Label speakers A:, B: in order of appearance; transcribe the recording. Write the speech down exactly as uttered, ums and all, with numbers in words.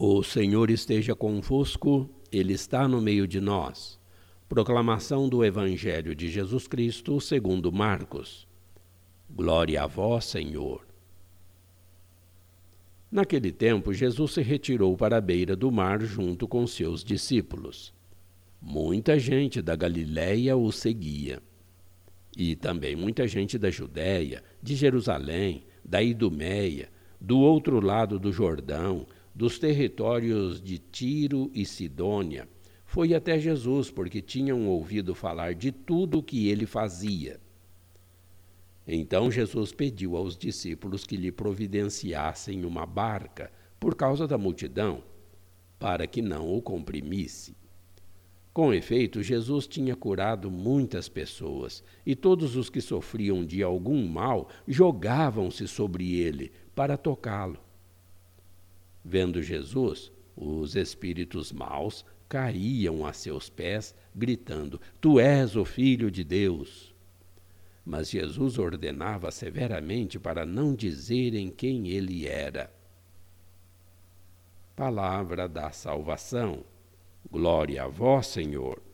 A: O Senhor esteja convosco, Ele está no meio de nós. Proclamação do Evangelho de Jesus Cristo segundo Marcos. Glória a vós, Senhor. Naquele tempo, Jesus se retirou para a beira do mar junto com seus discípulos. Muita gente da Galiléia o seguia. E também muita gente da Judéia, de Jerusalém, da Idumeia, do outro lado do Jordão, dos territórios de Tiro e Sidônia, foi até Jesus, porque tinham ouvido falar de tudo o que ele fazia. Então Jesus pediu aos discípulos que lhe providenciassem uma barca, por causa da multidão, para que não o comprimisse. Com efeito, Jesus tinha curado muitas pessoas, e todos os que sofriam de algum mal jogavam-se sobre ele para tocá-lo. Vendo Jesus, os espíritos maus caíam a seus pés, gritando: Tu és o Filho de Deus. Mas Jesus ordenava severamente para não dizerem quem ele era. Palavra da salvação. Glória a vós, Senhor.